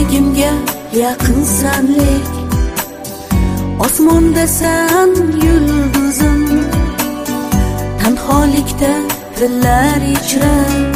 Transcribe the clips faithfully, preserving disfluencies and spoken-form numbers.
yuragimga yaqinsan lek osmondasan yulduzim, tanholikda tillar ichra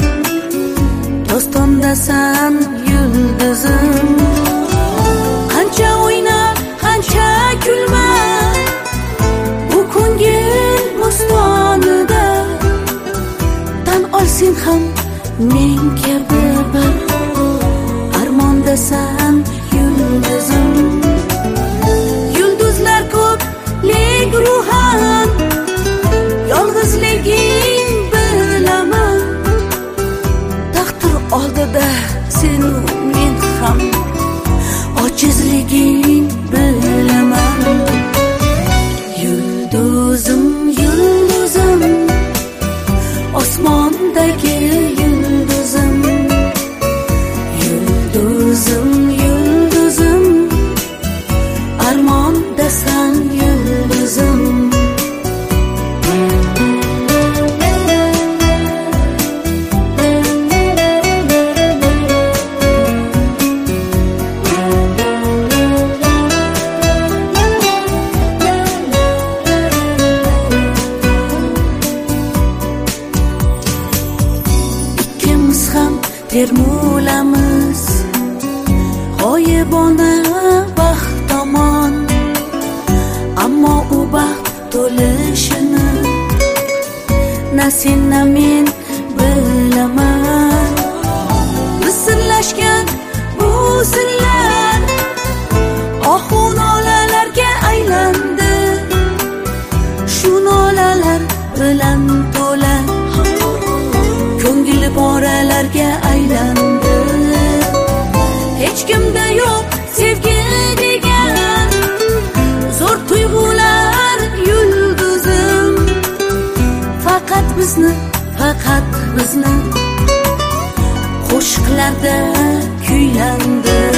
dostondasan yulduzim. Qancha o'yna, qancha kulma bu ko'ngil bo'stonida, tan olsin ham men kabi bir armondasan yulduzim. Yulduzlar ko'p lek ruhan yolg'izliging bilaman, taqdir oldida sen men ham ojizliging bilaman. Yulduzim, yulduzim, osmondagi yulduzim, yulduzim, yulduzim, armondasan yulduzim. Termulamiz g'oyibona baxt tomon, ammo u baxt to'lishini na sen na men bilaman. Misillashgan bu sillar ohu nolalarga aylandi, shu nolalar bilan to'la ko'ngil poralarga aylandi. Hech kimda yo'q sevgi degan zo'r tuyg'ular yulduzim, faqat bizni, faqat bizni qo'shiqlarda kuylandi.